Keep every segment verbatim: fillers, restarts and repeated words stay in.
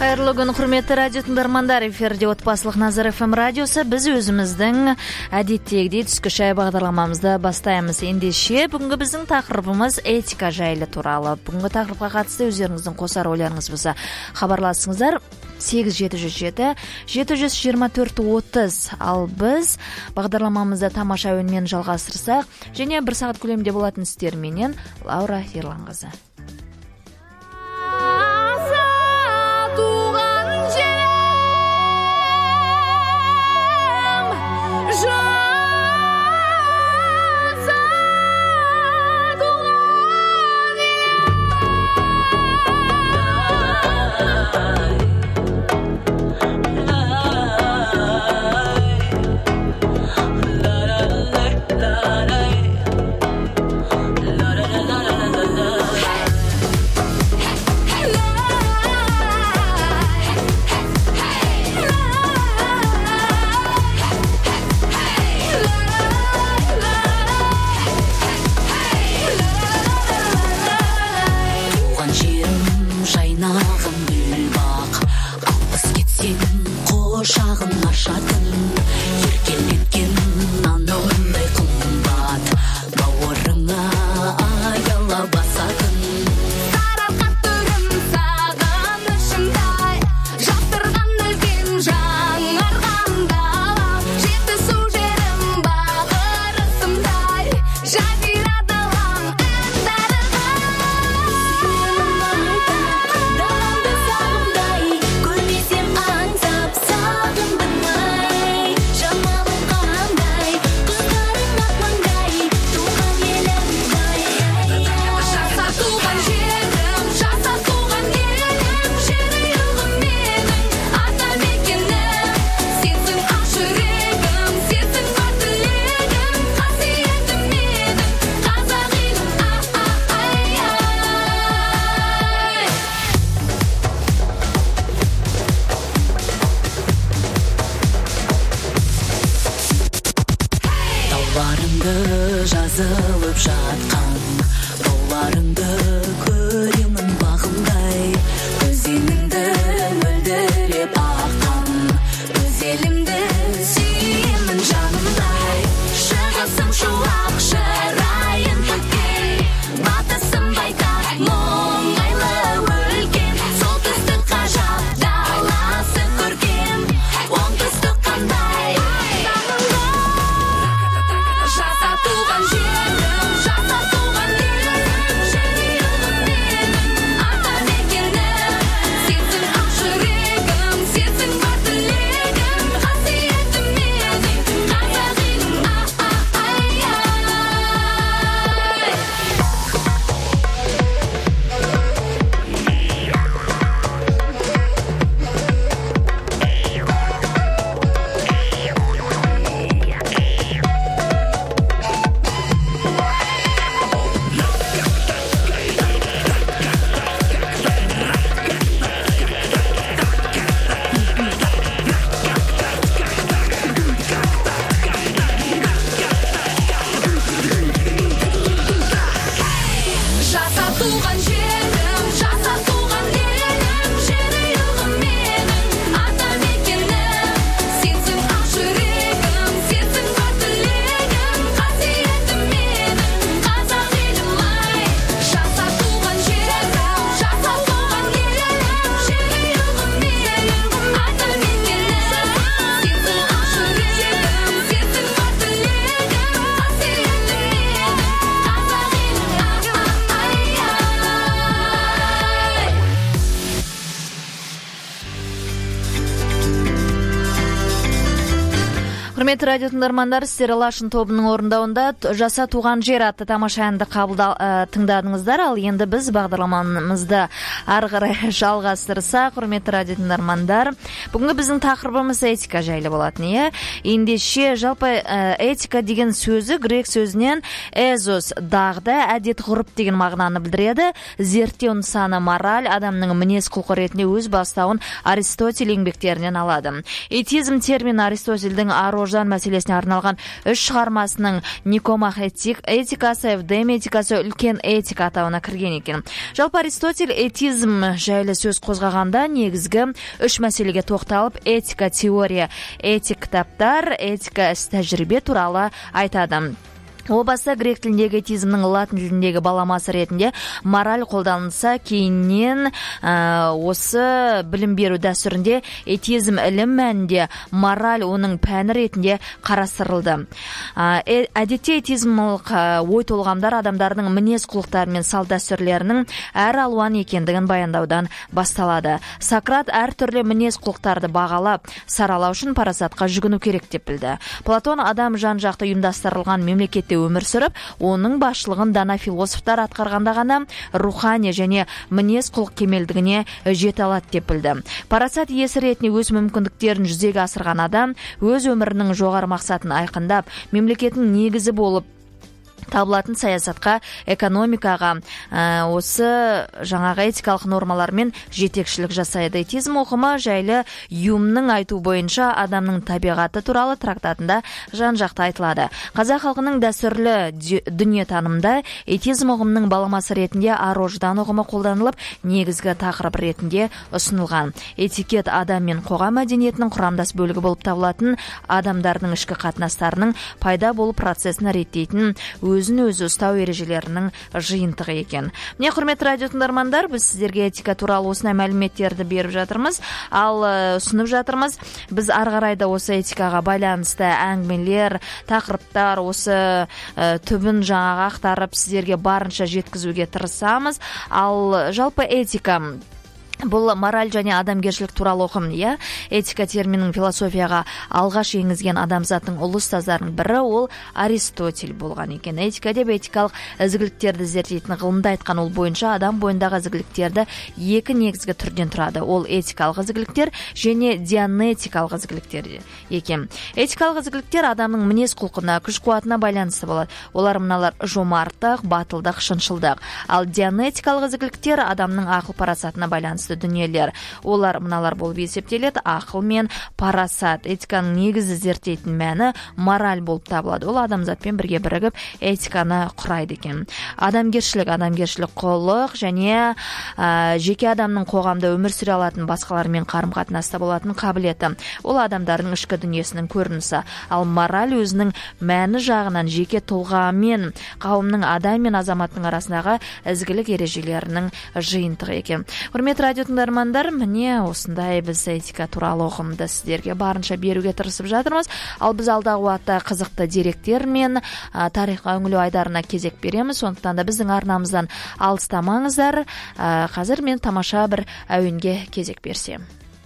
Қайырлы күн, құрметті радио тыңдармандар. Эфирде Отбасылық Назар эф эм радиосы. Біз өзіміздің әдеттегідей түскі шай бағдарламамызды бастаймыз. Ендеше бүгінгі біздің тақырыбымыз этика жайлы туралы. Бүгінгі тақырыпқа қатысты өздеріңіздің қосар ойларыңыз болса хабарласыңыздар. сегіз жеті жүз жеті жеті жүз жиырма төрт отыз. Ал біз бағдарламамызды тамаша үнмен жалғастырсақ, және бір сағат көлемінде болатын істерменен Лаура Ерланқызы. Жазылып жатқан тауларыңды көремін бағымдай, өзеніңді мөлдіреп аққан, өзелімді сүйемін жанымдай. Шығысым шуақ, шырайын төккен, батысым байтақ, мұңайлы өлкен, солтүстік ғажап, даласы көркем, оңтүстік қандай. Құрметті радио тыңдармандар, сіздер Лашын тобының орындауында Жаса туған жер атты тамаша әнді қабылдау тыңдадыңыздар. Ал енді біз бағдарламамызды ары қарай жалғастырсақ, құрметті радио тыңдармандар, бүгінгі біздің тақырыбымыз этика жайлы болатын, иә. Ендеше жалпы этика деген сөзі грек сөзінен эзос дағды, әдет ғұрып деген мағынаны білдіреді. Зерттеу нысаны мораль, адамның мінез құлқы ретінде өз бастауын Аристотель еңбектерінен алады. Этизм термин Аристотельдің ар тозған мәселесіне арналған үш шығармасының Никомах этик, этикасы, Эвдем этикасы үлкен этика атауына кірген екен. Жалпы Аристотель этизм жайлы сөз қозғағанда негізгі үш мәселеге тоқталып, этика теория, этик кітаптар, этика іс тәжірибе туралы айтады. О баса грек тіліндегі этизмнің латын тіліндегі баламасы ретінде мораль қолданылса, кейіннен ә, осы білім беру дәстүрінде этизм ілім мәнінде мораль оның пәні ретінде қарастырылды. Ә, әдетте этизмлық ой толғамдар адамдардың мінез құлықтары мен салт дәстүрлерінің әр алуан екендігін баяндаудан басталады. Сократ әртүрлі мінез құлықтарды бағалап, саралау үшін парасатқа жүгіну керек деп білді. Платон адам жан-жақты ұйымдастырылған мемлекетте өмір сүріп, оның басшылығын дана философтар атқарғанда ғана рухани және мінез құлық кемелдігіне жете алады деп білді. Парасат иесі ретінде өз мүмкіндіктерін жүзеге асырған адам өз өмірінің жоғары мақсатын айқындап, мемлекеттің негізі болып табылатын саясатқа, экономикаға, ә, осы жаңағы этикалық нормалармен жетекшілік жасайды. Этизм оқымы жайлы Юмның айту бойынша адамның табиғаты туралы трактатында жан-жақты айтылады. Қазақ халқының дәстүрлі дүниетанымда этизм ұғымының баламасы ретінде ар-ождан ұғымы қолданылып, негізгі тақырып ретінде ұсынылған. Этикет адам мен қоғам мәдениетінің құрамдас бөлігі болып табылатын адамдардың ішкі қатынастарының пайда болу процесін реттейтін өзін-өзі ұстау ережелерінің жиынтығы екен. Міне, құрметті радио тыңдармандар, біз сіздерге этика туралы осындай мәліметтерді беріп жатырмыз, ал ұсынып жатырмыз. Біз ары қарай да осы этикаға байланысты әңгімелер, тақырыптар, осы ә, түбін жаңағы ақтарып сіздерге барынша жеткізуге тырысамыз. Ал жалпы этика бұл мораль және адамгершілік туралы ұғым, иә? Этика терминінің философияға алғаш енгізген адамзаттың ұлы ұстаздарының бірі ол Аристотель болған екен. Этика деп этикалық ізгіліктерді зерттейтін ғылымда айтқан ол бойынша адам бойындағы ізгіліктерді екі негізгі түрден тұрады. Ол этикалық ізгіліктер және дианетикалық ізгіліктер екен. Этикалық ізгіліктер адамның мінез құлқына, күш-қуатына байланысты болады. Олар мыналар: жомарттық, батылдық, шыншылдық. Ал дианетикалық ізгіліктер адамның ақыл парасатына байланысты дүниелер. Олар мыналар болып есептеледі: ақыл мен парасат. Этиканың негізі зерттейтін мәні мораль болып табылады. Ол адамзатпен бірге бірігіп этиканы құрайды екен. Адамгершілік, адамгершілік құлық және ә, жеке адамның қоғамда өмір сүре алатын, басқалармен қарым-қатынаста болатын қабілеті. Ол адамдардың ішкі дүниесінің көрінісі. Ал мораль өзінің мәні жағынан жеке тұлға мен қауымның, адам мен азаматтың арасындағы ізгілік ережелерінің жиынтығы екен. Құрметті радио тыңдармандар, міне осындай біз этика туралы ұғымды сіздерге барынша беруге тырысып жатырмыз. Ал біз алдағы уақытта қызықты деректер мен ә, тарихқа үңілу айдарына кезек береміз. Сондықтан да біздің арнамыздан алыстамаңыздар. Ә, қазір мен тамаша бір әуенге кезек берсем.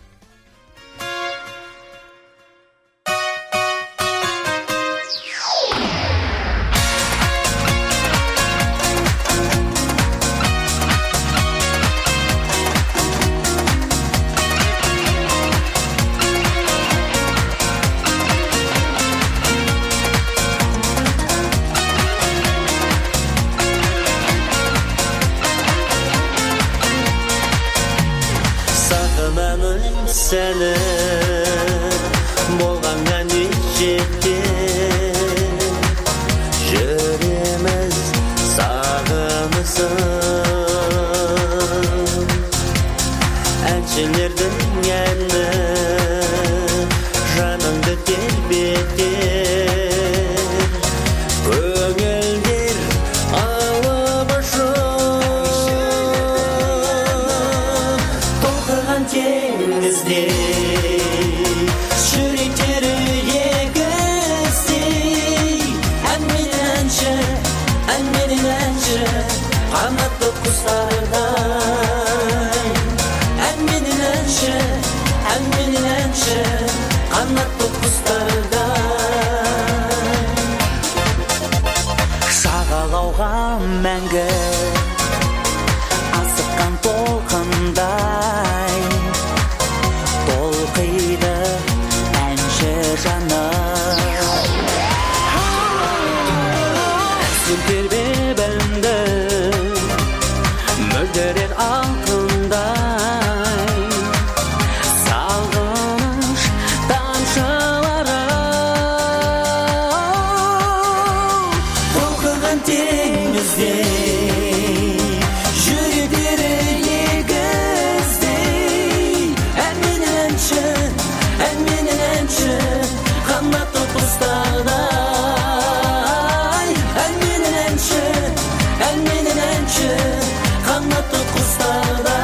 Seni bolğandan içetdi, jürimiz sağımızın. Elçilerden geldi, janımdı telbetti. Ögüldir alıbaşı, toqırğan tengizde. Şürekleri yekisi, enmeninençe, enmeninençe, kanatlı kuşlardan. Enmeninençe, enmeninençe, kanatlı kuşlardan. Şağalauğa мәңгі, asıqqan толқындай, толқиды әнші жаным. Әсіл тербебімді мөлдірер алтындай, сағыныш тамшылары теңіздей жүректері егіздей әнменен әнші әнменен әнші қанатты құстардай әнменен әнші әнменен әнші қанатты құстардай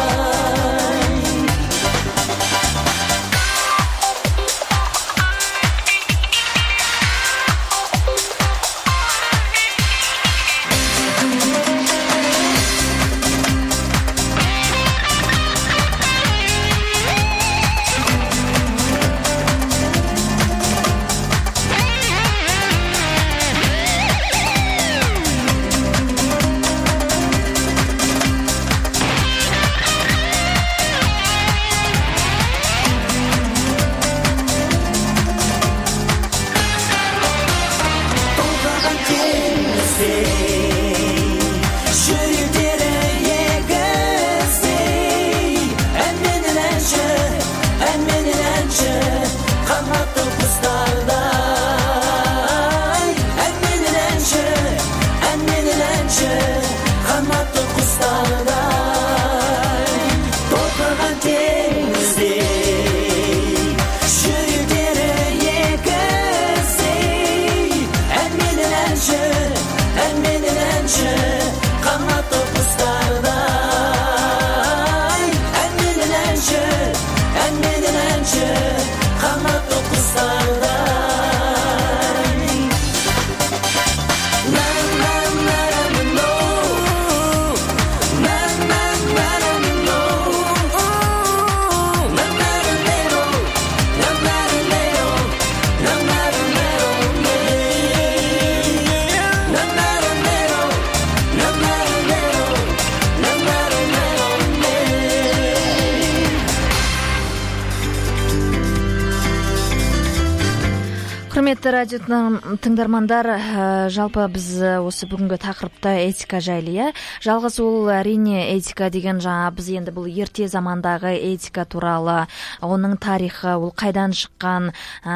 Құрметті радио тыңдармандар, жалпы біз осы бүгінгі тақырыпта этика жайлы, иә. Жалғыз ол әрине этика деген жаңа біз енді бұл ерте замандағы этика туралы, оның тарихы, ол қайдан шыққан,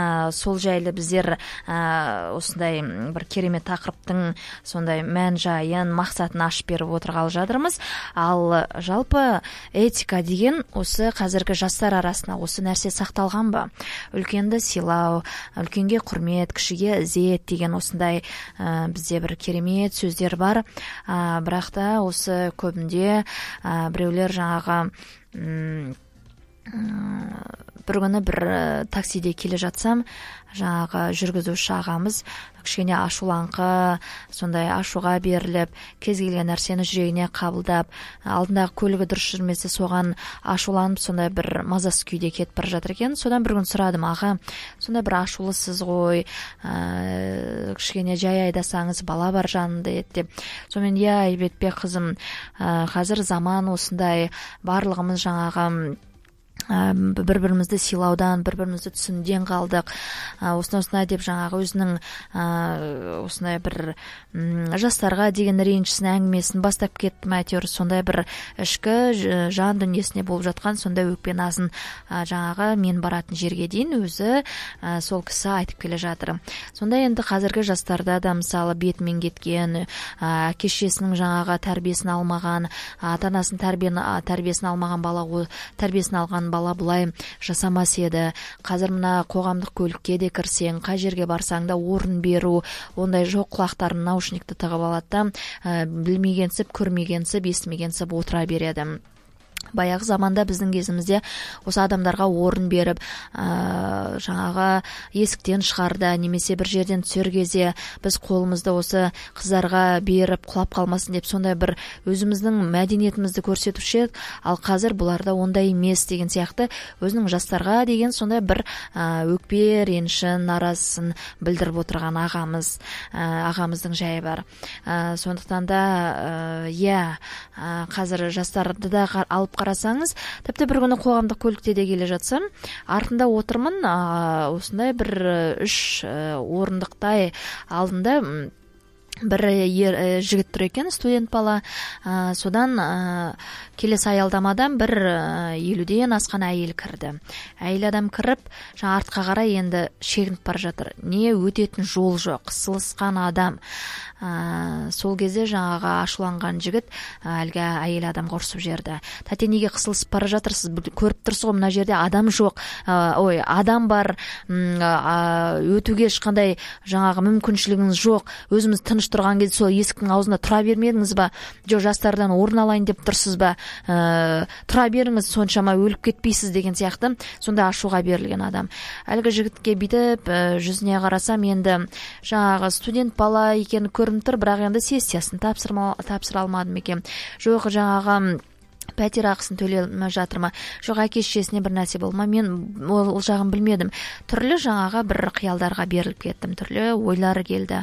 сол жайлы біздер осындай бір керемет тақырыптың сондай мән жайын, мақсатын ашып беріп отырғалы жатырмыз. Ал жалпы этика деген осы қазіргі жастар арасында осы нәрсе сақталған ба? Үлкенді сыйлау, үлкенге құрмет, кішіге ізет деген осындай ә, бізде бір керемет сөздер бар. ә, бірақ та осы көбінде ә, біреулер жаңағы м, бір күні бір таксиде келе жатсам, жаңағы жүргізуші ағамыз кішкене ашулаңқы, сондай ашуға беріліп, кез келген нәрсені жүрегіне қабылдап, алдындағы көлігі дұрыс жүрмесе соған ашуланып, сондай бір мазасыз күйде кетіп бара жатыр екен. Содан бір күн сұрадым: аға, сондай бір ашулысыз ғой, ә, кішкене жай айдасаңыз бала бар жанында еді деп. Сонымен: иә, Айбетбек қызым, ә, қазір заман осындай, барлығымыз жаңағы бір-бірімізді сыйлаудан, бір-бірімізді түсінуден қалдық. Осындай-осындай деп жаңағы өзінің осындай бір жастарға деген ренішісін, әңгімесін бастап кеттім. Әйтеуір сондай бір ішкі жан дүниесіне болып жатқан сондай өкпе назын жаңағы мен баратын жерге дейін өзі сол кісі айтып келе жатыр. Сондай енді қазіргі жастарда да мысалы бетімен кеткен, әке-шешесінің жаңағы тәрбиесін алмаған, ата-анасының тәрбиесін алмаған бала, тәрбиесін алған бала бұлай жасамас еді. Қазір мына қоғамдық көлікке де кірсең, қай жерге барсаң да орын беру, ондай жоқ, құлақтарын наушникті тығып алады да, білмегенсіп, көрмегенсіп, естімегенсіп отыра береді. Баяғы заманда біздің кезімізде осы адамдарға орын беріп, ә, жаңағы есіктен шығарда, немесе бір жерден түсер кезде біз қолымызды осы қыздарға беріп құлап қалмасын деп сондай бір өзіміздің мәдениетімізді көрсетуші еді. Ал қазір бұларда ондай емес деген сияқты өзінің жастарға деген сондай бір ә, өкпе, ренішін, наразысын білдіріп отырған ағамыз, ә, ағамыздың жайы бар. Ә, сондықтан да иә, ә, қазір жастарды да алып қарасаңыз, тіпті бір күні қоғамдық көлікте де келе жатсам, артында отырмын, осындай бір үш орындықтай алдында бір жігіт тұр екен, студент бала. Содан келесі аялдамадан бір елуден асқан әйел кірді. Әйел адам кіріп, жаңа артқа қарай енді шегініп бара жатыр. Не өтетін жол жоқ, қысылысқан адам. Сол кезде жаңаға ашуланған жігіт әлгі әйел адамға ұрсып жіберді. Тәте, неге қысылысып бара жатырсыз? Көріп тұрсыз ғой, мына жерде адам жоқ. Ой, адам бар, өтуге ешқандай жаңағы мүмкіншілігіңіз жоқ. Өзіміз тыныш тұрған кезде сол есіктің аузында тұра бермедіңіз ба? Жоқ, жастардан орын алайын деп тұрсыз ба? Тұра беріңіз, соншама өліп кетпейсіз деген сияқты. Сонда ашуға берілген адам. Әлгі жігітке бүйтіп жүзіне қарасам, енді жаңағы студент бала екені көрініп тұр, бірақ енді сессиясын тапсыра алмадым екен. Жоқ, жаңағы пәтер ақысын төлемей жатыр ма? Жоқ, әке-шешесіне бір нәрсе болма, мен ол жағын білмедім. Түрлі жаңаға бір қиялдарға беріліп кеттім, түрлі ойлары келді.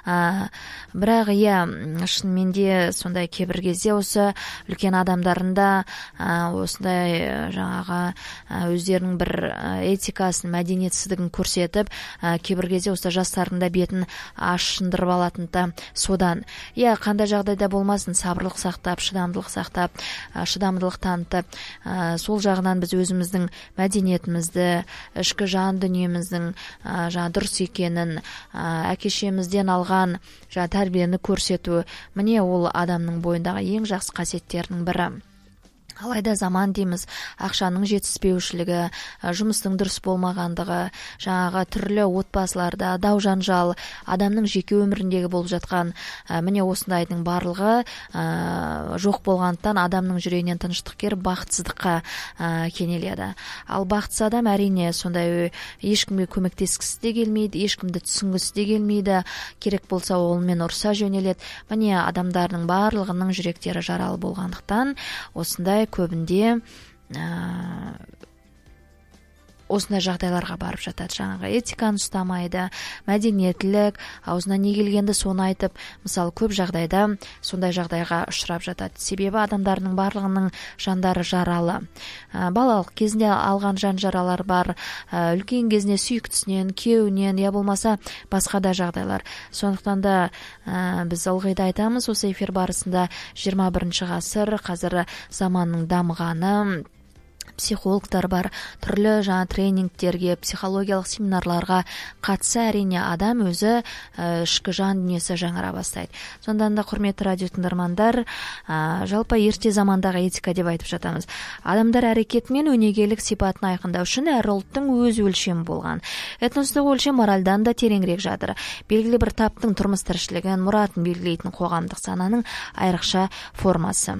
Бірақ иә, шынымен де сондай кейбір кезде осы үлкен адамдарында осындай жаңаға өздерінің бір этикасын, мәдениетсіздігін көрсетіп, кейбір кезде осы жастарында бетін ашындырып алатын да содан. Иә, қандай жағдайда болмасын, сабырлық сақтап, шыдамдылық сақтап, шыдамдылық танытып, сол жағынан біз өзіміздің мәдениетімізді, ішкі жан дүниеміздің жаңа дұрыс екенін, әке-шешемізден алған жаңа тәрбиені көрсету, міне ол адамның бойындағы ең жақсы қасиеттерінің бірі. Алайда заман дейміз, ақшаның жетіспеушілігі, жұмыстың дұрыс болмағандығы, жаңағы түрлі отбасыларда дау жанжал, адамның жеке өміріндегі болып жатқан міне осындайдың барлығы жоқ болғандықтан адамның жүрегінен тыныштық келіп бақытсыздыққа кенеледі. Ал бақытсыз адам әрине сондай ешкімге көмектескісі де келмейді, ешкімді түсінгісі де келмейді, керек болса онымен ұрса жөнеледі. Міне адамдардың барлығының жүректері жаралы болғандықтан осындай көбінде осындай жағдайларға барып жатады. Жаңағы этиканы ұстамайды, мәдениеттілік, аузына не келгенді соны айтып, мысалы көп жағдайда сондай жағдайға ұшырап жатады. Себебі адамдардың барлығының жандары жаралы. Балалық кезінде алған жан жаралар бар, үлкен кезінде сүйіктісінен, күйеуінен, я болмаса басқа да жағдайлар. Сондықтан да біз ылғи да айтамыз, осы эфир барысында жиырма бірінші ғасыр, қазір заманның дамығаны, психологтар бар, түрлі жаңа тренингтерге, психологиялық семинарларға қатысы әрине адам өзі ішкі жан дүниесі жаңара бастайды. Сондан да құрметті радио тыңдармандар, жалпы ерте замандағы этика деп айтып жатамыз. Адамдар әрекетімен өнегелік сипатын айқындау үшін әр ұлттың өз өлшемі болған. Этностық өлшем моральдан да тереңірек жатыр. Белгілі бір таптың тұрмыс тіршілігін, мұратын белгілейтін қоғамдық сананың айрықша формасы.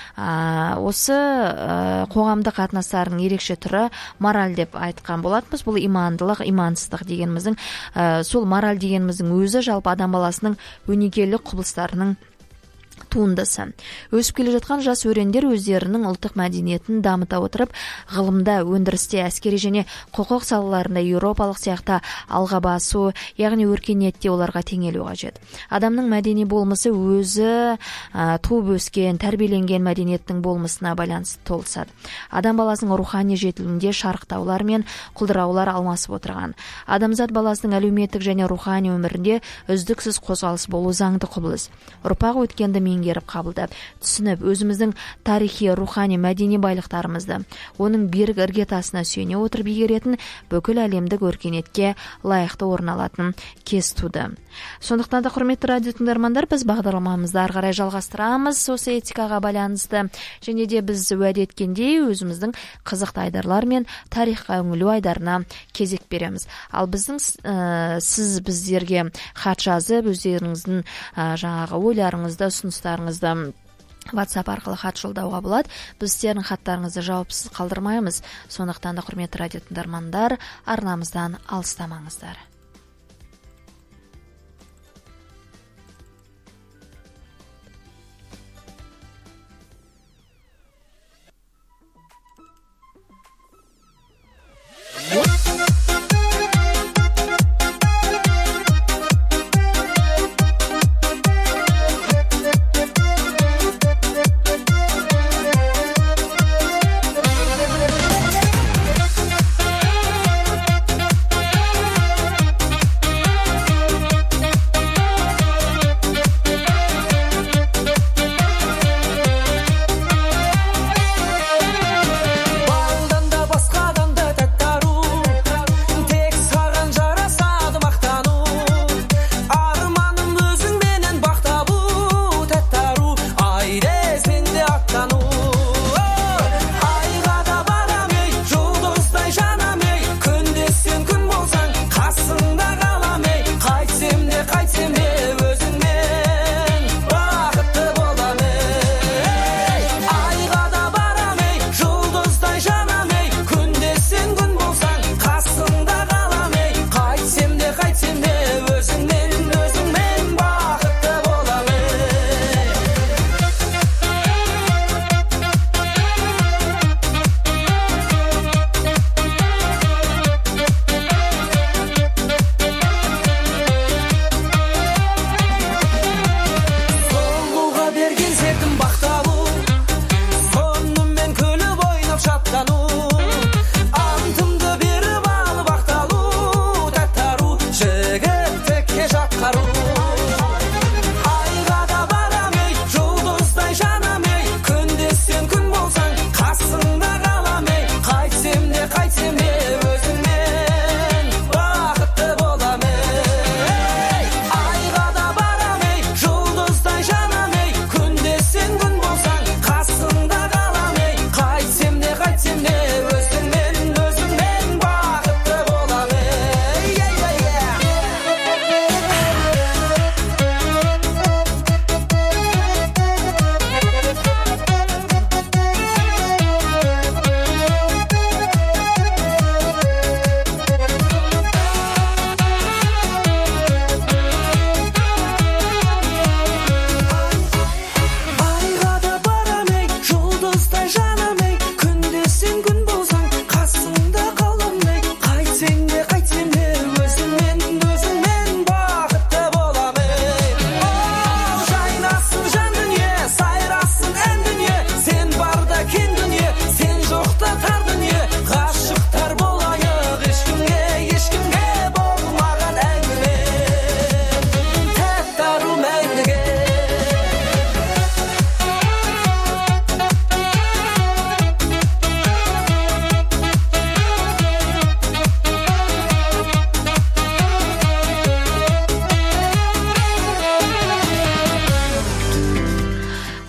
Осы қоғамдық қатынастардың ерекше түрі мораль деп айтқан болатынбыз. Бұл имандылық, имансыздық дегеніміздің, сол мораль дегеніміздің өзі жалпы адам баласының өнегелік құбылыстарының туындысы. Өсіп келе жатқан жас өрендер өздерінің ұлттық мәдениетін дамыта отырып, ғылымда, өндірісте, әскери және құқық салаларында еуропалық сияқты алға басу, яғни өркениетте оларға теңелу қажет. Адамның мәдени болмысы өзі туып өскен, тәрбиеленген мәдениеттің болмысына байланысты толысады. Адам баласының рухани жетілуінде шарықтаулар мен құлдыраулар алмасып отырған. Адамзат баласының әлеуметтік және рухани өмірінде үздіксіз қозғалыс болу заңды құбылыс. Ұрпақ өткенді меңгеріп қабылдап, түсініп, өзіміздің тарихи, рухани, мәдени байлықтарымызды, оның берік іргетасына сүйене отырып игеретін бүкіл әлемдік өркениетке лайықты орын алатын кез туды. Сондықтан да құрметті радио тыңдармандар, біз бағдарламамызды ары қарай жалғастырамыз осы этикаға байланысты, және де біз уәде еткендей өзіміздің қызықты айдарлар мен тарихқа үңілу айдарына кезек береміз. Ал біздің ә, сіз біздерге хат жазып, өздеріңіздің ә, жаңағы ойларыңызды, ұсыныстарыңызды WhatsApp арқылы хат жолдауға болады. Біз сіздердің хаттарыңызды жауапсыз қалдырмаймыз. Сондықтан да құрметті радио тыңдармандар, арнамыздан алыстамаңыздар.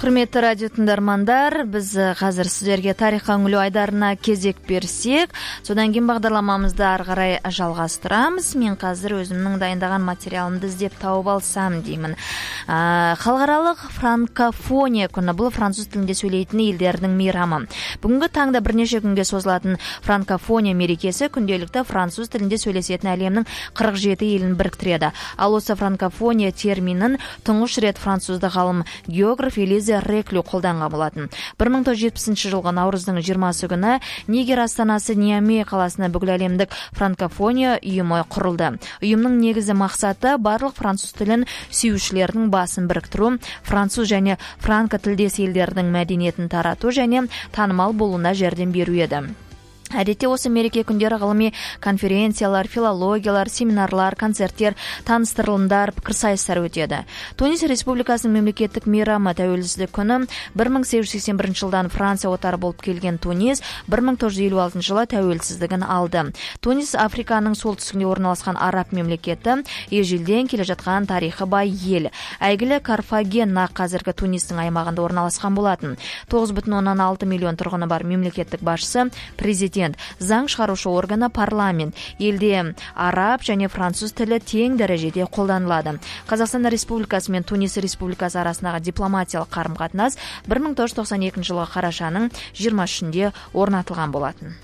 Құрметті радио тыңдармандар, біз қазір сіздерге тарихқа үңілу айдарына кезек берсек, содан кейін бағдарламамызды ары қарай жалғастырамыз. Мен қазір өзімнің дайындаған материалымды іздеп тауып алсам деймін. Халықаралық франкофония күні, бұл француз тілінде сөйлейтін елдердің мейрамы. Бүгінгі таңда бірнеше күнге созылатын франкофония мерекесі күнделікті француз тілінде сөйлесетін әлемнің қырық жеті елін біріктіреді. Ал осы франкофония терминін тұңғыш рет француздық ғалым географ Элизе Реклю қолданған болатын. бір мың тоғыз жүз жетпісінші жылғы наурыздың жиырмасы күні Нигер астанасы Ниамей қаласына бүкіләлемдік франкофония ұйымы құрылды. Ұйымның негізгі мақсаты барлық француз тілін сүйушілердің басын біріктіру, француз және франко тілдес елдердің мәдениетін тарату және танымал болуына жәрдем беру еді. Әдетте осы мереке күндері ғылыми конференциялар, филологиялар, семинарлар, концерттер, таныстырылымдар, пікірсайыстар өтеді. Тунис Республикасының мемлекеттік мейрамы тәуелсіздік күні бір мың сегіз жүз сексен бірінші жылдан Франция отары болып келген Тунис бір мың тоғыз жүз елу алтыншы жылы тәуелсіздігін алды. Тунис Африканың солтүстігінде орналасқан араб мемлекеті, ежелден келе жатқан тарихы бай ел. Әйгілі Карфаген қазіргі Тунистің аймағында орналасқан болатын. тоғыз бүтін оннан алты миллион тұрғыны бар мемлекеттік басшысы, президент, заң шығарушы органы парламент. Елде араб және француз тілі тең дәрежеде қолданылады. Қазақстан Республикасы мен Тунис Республикасы арасындағы дипломатиялық қарым-қатынас бір мың тоғыз жүз тоқсан екінші жылғы қарашаның жиырма үшінде орнатылған болатын.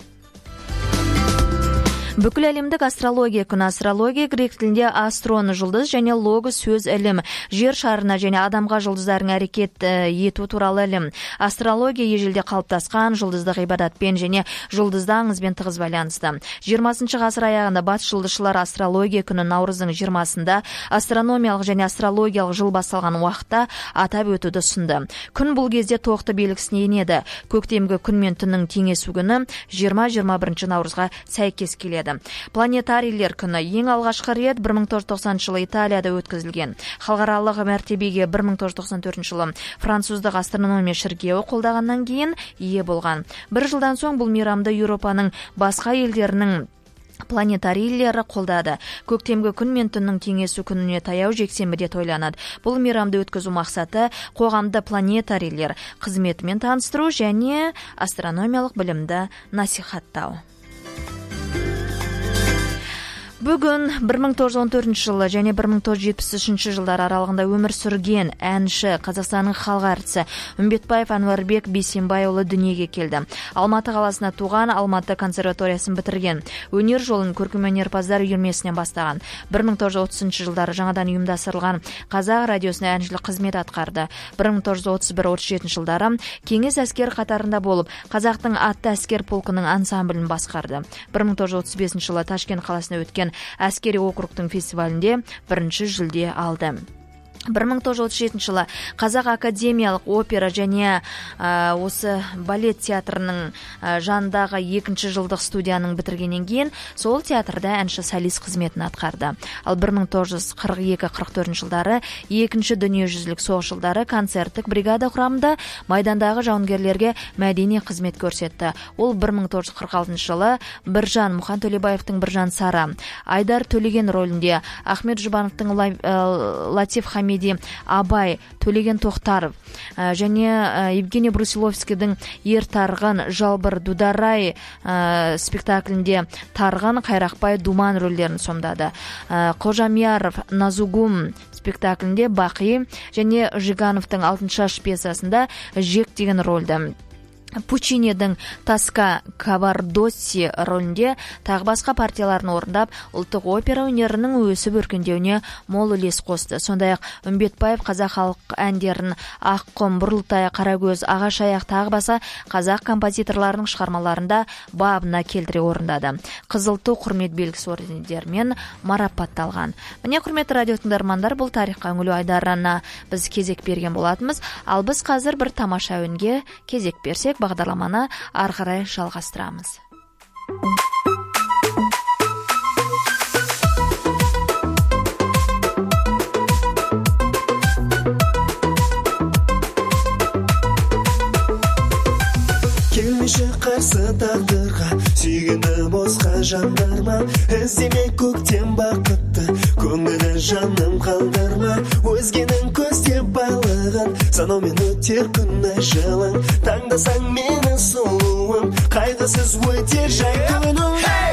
Бүкіл әлемдік астрология күні. Астрология грек тілінде астрон жұлдыз және логос сөз ілім. Жер шарына және адамға жұлдыздардың әрекет ету туралы ілім. Астрология ежелде қалыптасқан жұлдыздық ғибадатпен және жұлдызды аңызбен тығыз байланысты. жиырмасыншы ғасыр аяғында батыс жұлдызшылар астрология күні наурыздың жиырмасында астрономиялық және астрологиялық жыл басталған уақытта атап өтуді ұсынды. Күн бұл кезде тоқты белгісіне енеді. Көктемгі күн мен түннің теңесу күні жиырма жиырма бірінші наурызға сәйкес келеді. Планетарийлер күні ең алғашқы рет бір мың тоғыз жүз тоқсаныншы жылы Италияда өткізілген. Халықаралық мәртебеге бір мың тоғыз жүз тоқсан төртінші жылы француздық астрономия шіркеуі қолдағаннан кейін ие болған. Бір жылдан соң бұл мейрамды Еуропаның басқа елдерінің планетарийлері қолдады. Көктемгі күн мен түннің теңесу күніне таяу жексенбіде тойланады. Бұл мейрамды өткізу мақсаты қоғамды планетарийлер қызметімен таныстыру және астрономиялық білімді насихаттау. Бүгін бір мың тоғыз жүз он төртінші жылы және бір мың тоғыз жүз жетпіс үшінші жылдар аралығында өмір сүрген әнші, Қазақстанның халық әртісі Үмбетбаев Әнуарбек Бейсенбайұлы дүниеге келді. Алматы қаласына туған, Алматы консерваториясын бітірген. Өнер жолын көркемөнерпаздар үйірмесінен бастаған. бір мың тоғыз жүз отызыншы жылдары жаңадан ұйымдастырылған Қазақ радиосына әншілік қызмет атқарды. бір мың тоғыз жүз отыз бір отыз жетінші жылдары кеңес әскер қатарында болып, Қазақтың атты әскер полкының ансамблін басқарды. бір мың тоғыз жүз отыз бесінші жылы Ташкент қаласына өткен әскери округтың фестивалінде бірінші жүлде алды. бір мың тоғыз жүз отыз жетінші жылы Қазақ академиялық опера және ә, осы балет театрының ә, жанындағы екінші жылдық студияның бітіргеннен кейін сол театрда әнші солист қызметін атқарды. Ал бір мың тоғыз жүз қырық екі қырық төртінші жылдары екінші дүниежүзілік соғыс жылдары концерттік бригада құрамында майдандағы жауынгерлерге мәдени қызмет көрсетті. Ол бір мың тоғыз жүз қырық алтыншы жылы Біржан Мұхан Төлебаевтың Біржан Сара, Айдар Төлеген рөлінде, Ахмет Жұбановтың Латиф Хамид Абай, Төлеген Тоқтаров және Евгений Брусиловскийдің Ер Тарғын, Жалбыр Дударай спектаклінде Тарғын, Қайрақбай Думан рөлдерін сомдады. Қожамияров Назугум спектаклінде Бақи және Жигановтың Алтын шаш пьесасында Жек деген рөлді. Пучинидің Таска Кабардосси рөлінде тағы басқа партияларын орындап, ұлттық опера өнерінің өсіп өркендеуіне мол үлес қосты. Сондай-ақ Үмбетбаев қазақ халық әндерін Аққұм, Бұрылтай, Қарагөз, Ағаш аяқ тағы басқа қазақ композиторларының шығармаларында бабына келтіре орындады. Қызыл ту құрмет белгісі ордендерімен марапатталған. Міне, құрметті радио тыңдармандар, бұл тарихқа үңілу айдарына біз кезек берген болатынбыз. Ал біз қазір бір тамаша әуенге кезек берсек, бағдарламаны ары қарай жалғастырамыз. Келмеші қарсы тағдырға, сүйгені босқа жандарма, іздеме көктем бақытты, көңілі жаным қалдырма, өзгенің көздеп байлығын санаумен өт өтер күні жылың, таңдасаң мені сұлуым, қайғысыз өтер жай күнің.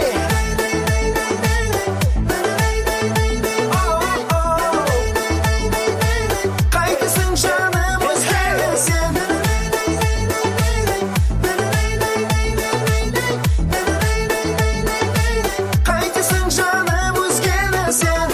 Қайтесің жаным өзгені сен, қайтесің жаным өзгені сен.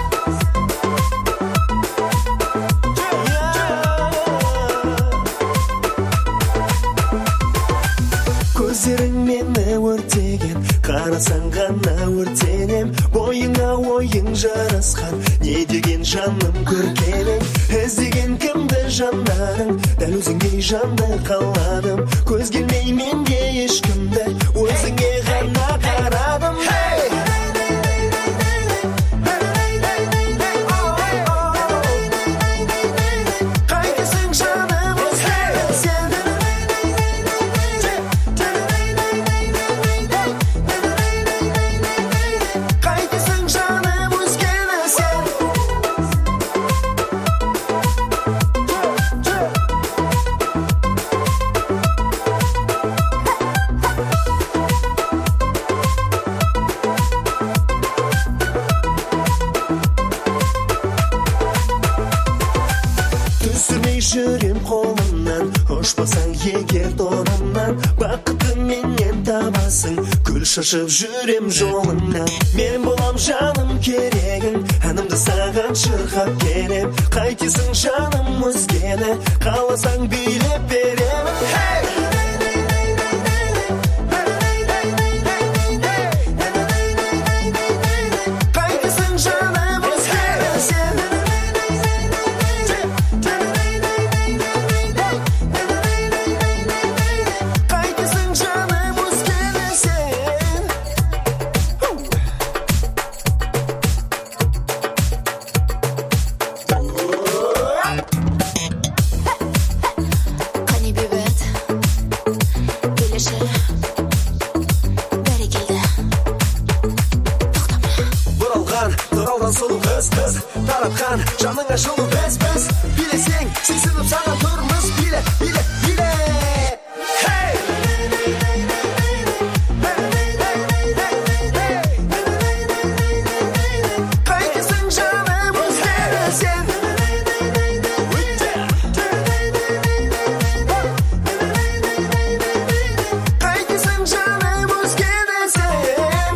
Көздерің мені өртеген, қарасаң ғана өртенем, бойыңа ойың жарасқан, не деген жаным көркенің, іздеген кімді жандарың, дәл өзіңдей жанды қаладым, көз келмей менде ешкімді, өзіңе ғана қарадым. Қайтесің жаным өзгені сен, қайтесің жаным өзгені сен. Түсірмей жүрем қолымнан, ұшпасаң егер торымнан, бақытты менен табасың, гүл шашып жүрем жолыңнан. Мен болам жаным керегің, әнімді саған шырқап берем, қайтесің жаным өзгені, қаласаң билеп беремін. Қайтесің жаным өзгені сен, қайтесің жаным өзгені сен. Қане бейбіт, келеші, бәрі келді, тоқтама. Бұралған, тұралдан сұлу қыз-қыз, таратқан жаныңа жылу біз-біз, билесең, сүйсініп саған тұрмыз, биле, биле, биле. Қайтесің жаным өзгені сен, қайтесің жаным өзгені сен.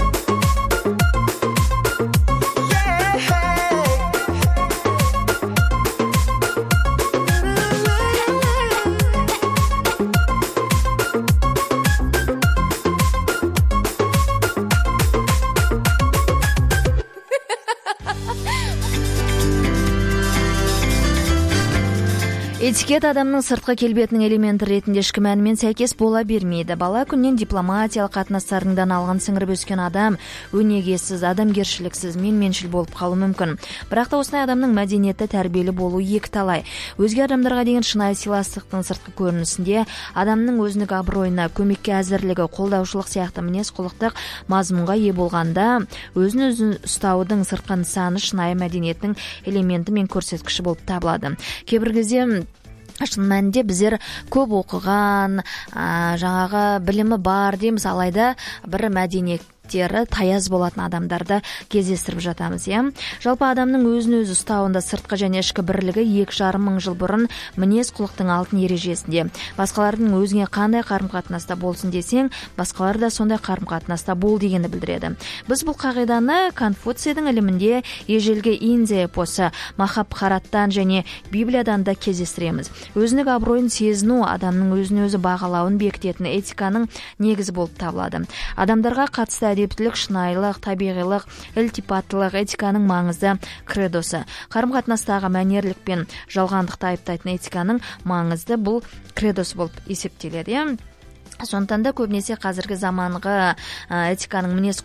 Этикет адамның сыртқы келбетінің элементі ретінде ішкі мәнімен сәйкес бола бермейді. Бала күннен дипломатиялық қатынастарыңдан алған сіңіріп өскен адам өнегесіз, адамгершіліксіз, менменшіл болып қалуы мүмкін. Бірақ та осындай адамның мәдениетті, тәрбиелі болуы екі талай. Өзге адамдарға деген шынайы сыйластықтың сыртқы көрінісінде адамның өзіндік абыройына, көмекке әзірлігі, қолдаушылық сияқты мінез құлықтық мазмұнға ие болғанда, өзін өзін ұстаудың сыртқы нысаны шынайы мәдениеттің элементі мен көрсеткіші болып табылады. Кейбір кезде шын мәнінде біздер көп оқыған, жаңағы білімі бар дейміз, алайда бір мәдениет таяз болатын адамдарды кездестіріп жатамыз, иә. Жалпы адамның өзін өзі ұстауында сыртқы және ішкі бірлігі екі жарым мың жыл бұрын мінез құлықтың алтын ережесінде. Басқалардың өзіңе қандай қарым-қатынаста болсын десең, басқалар да сондай қарым-қатынаста бол дегенді білдіреді. Біз бұл қағиданы Конфуцийдің ілімінде ежелгі Индия эпосы Махабхараттан және Библиядан да кездестіреміз. Өзіндік абыройын сезіну адамның өзін өзі бағалауын бекітетін этиканың негізі болып табылады. Адамдарға қатысты әдептілік, шынайылық, табиғилық, ілтипаттылық этиканың маңызды кредосы. Қарым-қатынастағы мәнерлік пен жалғандықты айыптайтын этиканың маңызды бұл кредосы болып есептеледі. Сондықтан да көбінесе қазіргі заманғы этиканың мінез құлық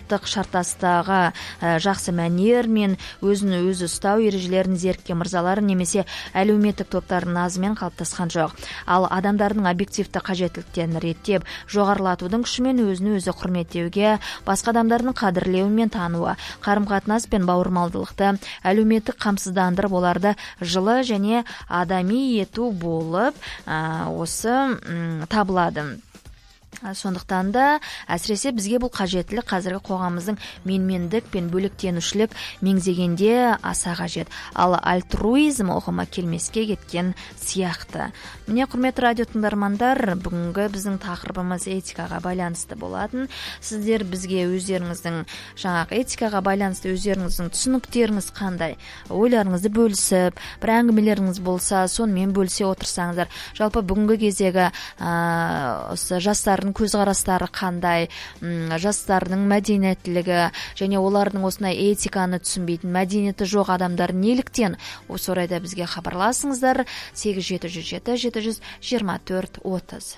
азаматтық шарттастағы жақсы мәнер мен өзін өзі ұстау ережелерін зеріккен мырзалар немесе әлеуметтік топтардың назымен қалыптасқан жоқ. Ал адамдардың объективті қажеттіліктерін реттеп, жоғарылатудың күшімен өзін өзі құрметтеуге, басқа адамдардың қадірлеуі мен тануы, қарым-қатынас пен бауырмалдылықты әлеуметтік қамсыздандырып оларды жылы және адами ету болып осы табылады. Сондықтан да әсіресе бізге бұл қажеттілік қазіргі қоғамымыздың менмендік пен бөліктенушілік меңзегенде аса қажет. Ал альтруизм ұғымы келмеске кеткен сияқты. Міне, құрметті радио тыңдармандар, бүгінгі біздің тақырыбымыз этикаға байланысты болатын. Сіздер бізге өздеріңіздің жаңағы этикаға байланысты өздеріңіздің түсініктеріңіз қандай, ойларыңызды бөлісіп, бір әңгімелеріңіз болса, сонымен бөлісе отырсаңыздар. Жалпы бүгінгі кездегі осы жастардың көзқарастары қандай, жастардың мәдениеттілігі және олардың осындай этиканы түсінбейтін, мәдениеті жоқ адамдар неліктен? Осы орайда бізге хабарласыңыздар. сегіз жеті жүз жеті жеті жүз жиырма төрт отыз.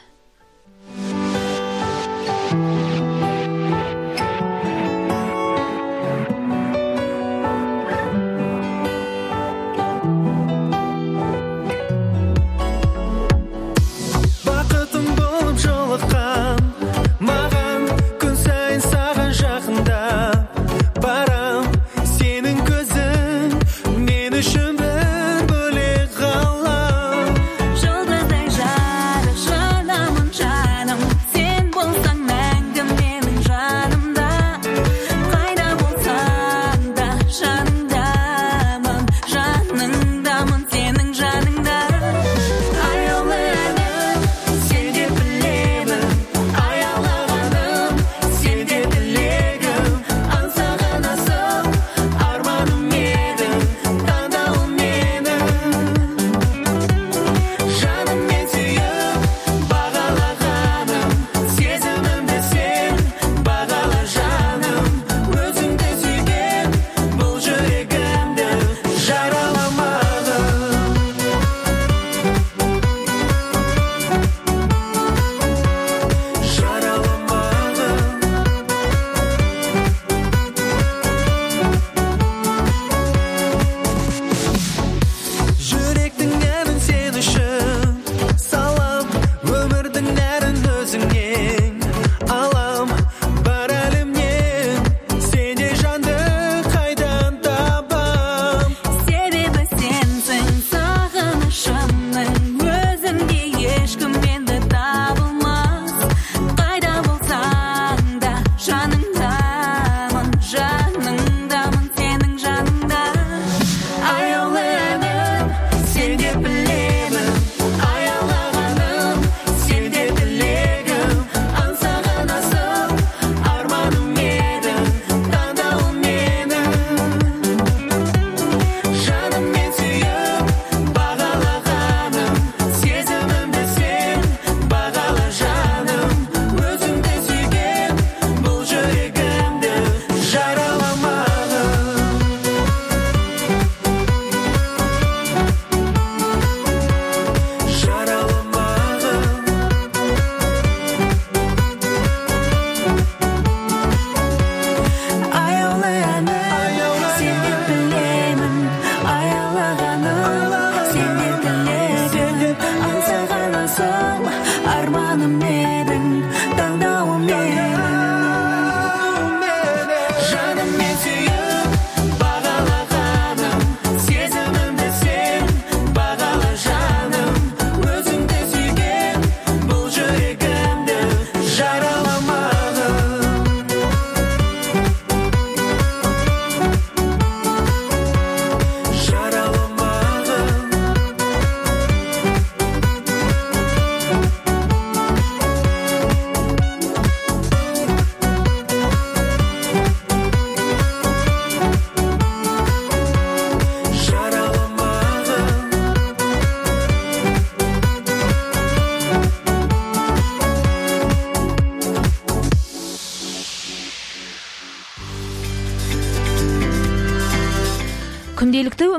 Жұлдыздай жарық жанамын жаным, сен болсаң мәңгім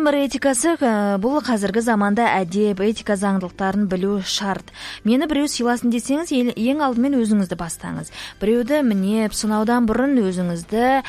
Өмір этикасы бұл қазіргі заманда әдеп, этика заңдылықтарын білу шарт. Мені біреу сыйласын десеңіз, ең алдымен өзіңізді бастаңыз. Біреуді мінеп, сынаудан бұрын өзіңізді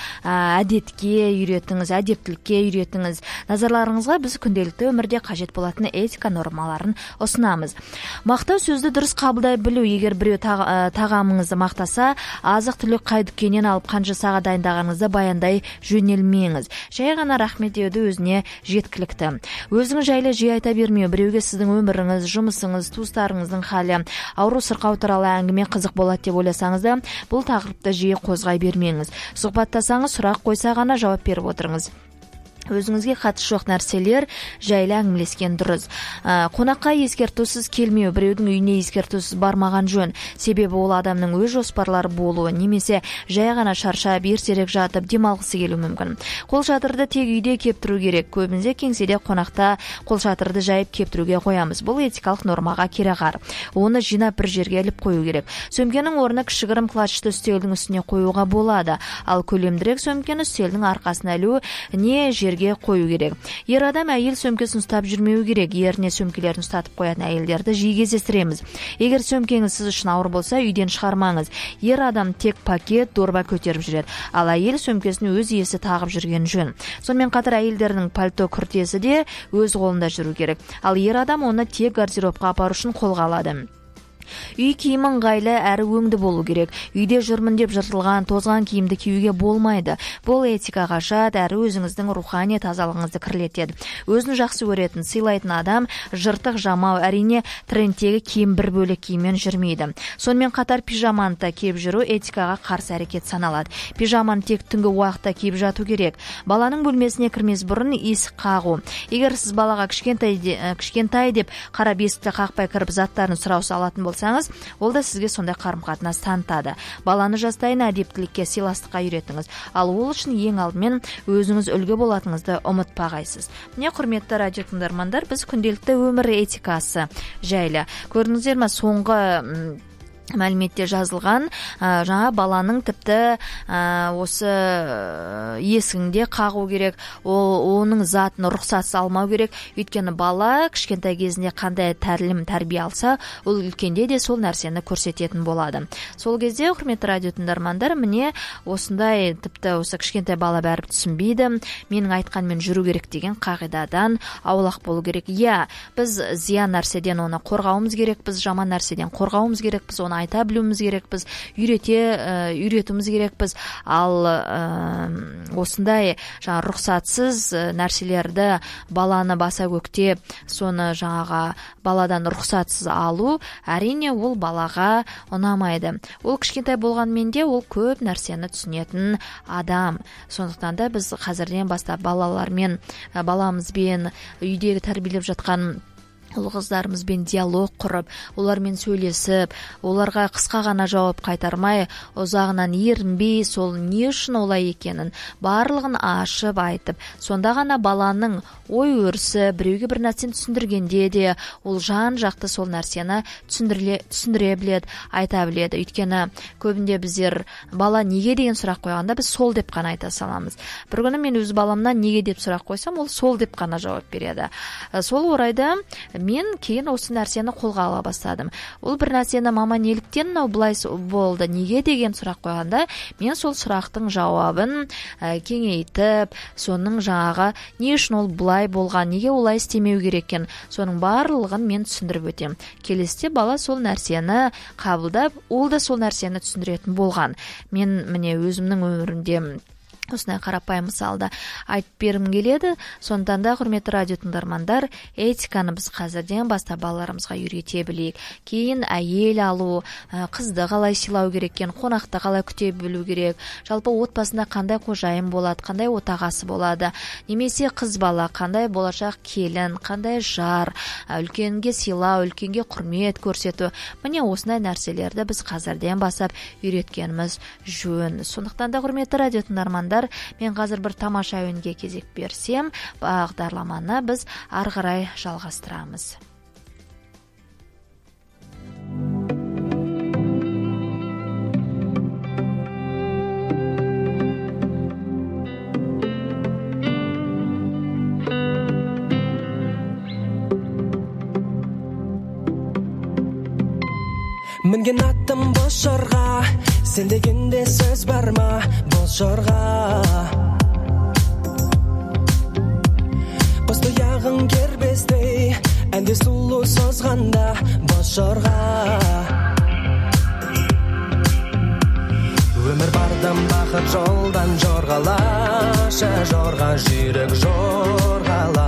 әдетке үйретіңіз, әдептілікке үйретіңіз. Назарларыңызға біз күнделікті өмірде қажет болатын этика нормаларын ұсынамыз. Мақтау сөзді дұрыс қабылдай білу. Егер біреу тағамыңызды мақтаса, азық-түлік қай дүкеннен алып қанша сағат дайындағаныңызды баяндай жөнелмеңіз. Жай ғана рахмет деуді өзіне жеткілікті. Өзіңіз жайлы жиі айта бермеу. Біреуге сіздің өміріңіз, жұмысыңыз, туыстарыңыздың халі, ауру сырқау туралы әңгіме қызық болады деп ойласаңыз да, бұл тақырыпты жиі қозғай бермеңіз. Сұхбаттасаңыз, сұрақ қойса ғана жауап беріп отырыңыз. Өзіңізге қатысы жоқ нәрселер жайлы әңгімелескен дұрыс. Қонаққа ескертусіз келмеу, біреудің үйіне ескертусіз бармаған жөн. Себебі ол адамның өз жоспарлары болуы, немесе жай ғана шаршап, ертерек жатып, демалғысы келуі мүмкін. Қолшатырды тек үйде кептіру керек. Көбінде кеңседе қонақта қолшатырды жайып кептіруге қоямыз. Бұл этикалық нормаға кереғар. Оны жинап бір жерге іліп қою керек. Сөмкенің орны кішігірім клатчты үстелдің үстіне қоюға болады. Ал көлемдірек сөмкені үстелдің арқасына ілу не жерге қою керек. Ер адам әйел сөмкесін ұстап жүрмеу керек. Еріне сөмкелерін ұстатып қоятын әйелдерді жиі кездестіреміз. Егер сөмкеңіз сіз үшін ауыр болса, үйден шығармаңыз. Ер адам тек пакет, дорба көтеріп жүреді, ал әйел сөмкесін өз иесі тағып жүрген жөн. Сонымен қатар әйелдердің пальто күртесі де өз қолында жүру керек. Ал ер адам оны тек гардеробқа апару үшін қолға алады. Үй киімі ыңғайлы әрі өңді болу керек. Үйде жүрмін деп жыртылған, тозған киімді киюге болмайды. Бұл этикаға жат әрі өзіңіздің рухани тазалығыңызды кірлетеді. Өзін жақсы көретін, сыйлайтын адам жыртық жамау, әрине трендтегі киім бір бөлек киіммен жүрмейді. Сонымен қатар пижаманы да киіп жүру этикаға қарсы әрекет саналады. Пижаманы тек түнгі уақытта киіп жату керек. Баланың бөлмесіне кірмес бұрын есік қағу. Егер сіз балаға кішкентай, кішкентай деп қарап есікті қақпай кіріп заттарын сұрау салатын болса, ол да сізге сондай қарым-қатынас танытады. Баланы жастайын әдептілікке, сыйластыққа үйретіңіз. Ал ол үшін ең алдымен өзіңіз үлгі болатыңызды ұмытпағайсыз. Міне, құрметті радио тыңдармандар, біз күнделікті өмір этикасы жайлы. Көрдіңіздер ме, соңғы мәліметте жазылған, жаңа баланың тіпті осы есігінде қағу керек, оның затын рұқсатсыз алмау керек. Өйткені бала кішкентай кезінде қандай тәлім, тәрбие алса, ол үлкенде де сол нәрсені көрсететін болады. Сол кезде, құрметті радио тыңдармандар, міне осындай тіпті осы кішкентай бала бәрібір түсінбейді, менің айтқанмен жүру керек деген қағидадан аулақ болу керек. Иә, біз зиян нәрседен оны қорғауымыз керек, біз жаман нәрседен қорғауымыз керек, біз оны айта білуіміз керекпіз, үйрете, үйретуіміз керекпіз. Ал осындай жаңа рұқсатсыз нәрселерді баланы баса көктеп, соны жаңаға баладан рұқсатсыз алу, әрине ол балаға ұнамайды. Ол кішкентай болғанмен де ол көп нәрсені түсінетін адам. Сондықтан да біз қазірден бастап балалармен, баламызбен үйдегі тәрбиелеп жатқан ұл қыздарымызбен диалог құрып, олармен сөйлесіп, оларға қысқа ғана жауап қайтармай, ұзағынан ерінбей, сол не үшін олай екенін барлығын ашып айтып, сонда ғана баланың ой өрісі, біреуге бір нәрсені түсіндіргенде де ол жан жақты сол нәрсені түсіндіре, түсіндіре біледі, айта біледі. Өйткені көбінде біздер бала неге деген сұрақ қойғанда біз сол деп қана айта саламыз. Бір күні мен өз баламнан неге деп сұрақ қойсам, ол сол деп қана жауап береді. Сол орайда мен кейін осы нәрсені қолға ала бастадым. Ол бір нәрсені мама неліктен мынау бұлай болды, неге деген сұрақ қойғанда, мен сол сұрақтың жауабын ә, кеңейтіп, соның жаңағы не үшін ол бұлай болған, неге олай істемеу керек екен, соның барлығын мен түсіндіріп өтем. Келесіде бала сол нәрсені қабылдап, ол да сол нәрсені түсіндіретін болған. Мен міне өзімнің өмірімде осындай қарапайым мысалды айтып бергім келеді. Сондықтан да, құрметті радио тыңдармандар, этиканы біз қазірден бастап балаларымызға үйрете білейік. Кейін әйел алу, қызды қалай сыйлау керек екен, қонақты қалай күте білу керек, жалпы отбасында қандай қожайын болады, қандай отағасы болады, немесе қыз бала қандай болашақ келін, қандай жар, үлкенге сыйлау, үлкенге құрмет көрсету. Міне осындай нәрселерді біз қазірден бастап үйреткеніміз жөн. Сондықтан да, құрметті радио тыңдармандар, мен қазір бір тамаша әуенге кезек берсем, бағдарламаны біз ары қарай жалғастырамыз. Мінген аттым бос жорға, сен дегенде сөз бар ма бос жорға. Бос тұяғың кербестей, әнде сұлу созғанда бос жорға. Өмір бардым бақыт жолдан жорғалашы, жорға жүйрік жорғала.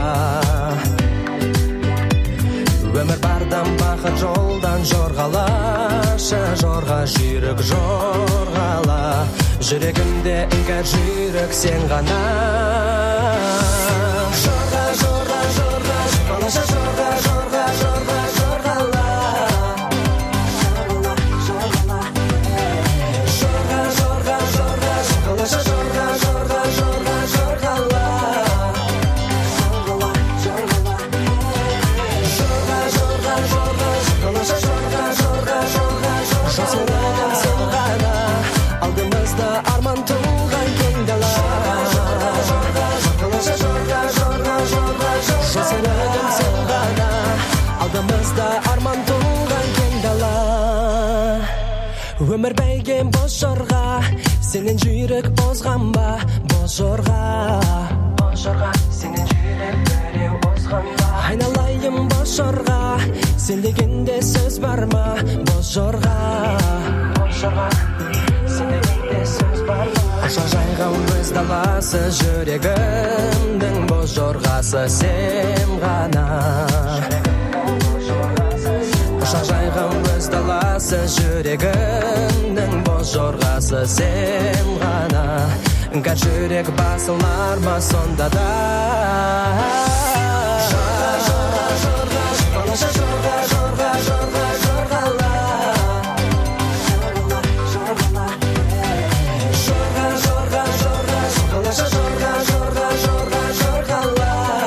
Өмір бардым бақыт жолдан жорғалашы, жорға жүйрік жорғала. Жүрегімде іңкәр жүйрік сен ғана. Жорға, жорға, жорға, жорғалашы, жорға, жорға, жорға, жорғала. Өмір бәйген бос жорға, сенен жүйрік озған ба бос жорға. Бос жорға, сенен жүйрік біреу озған ба. Айналайым бос жорға, сен дегенде сөз бар ма бос жорға. Бос жорға, сен дегенде сөз бар ма. Аша жайған өз даласы, жүрегімдің бос жорғасы сен ғана. Аша жайған өз даласы, жүрегімнің бос жорғасы сен ғана. Іңкәр жүрек басылар ма сонда да. Жорға, жорға, жорға, жорғалашы, жорға, жорға, жорға, жорғала. Жорға, жорға, жорға, жорғалашы, жорға, жорға, жорға, жорғала.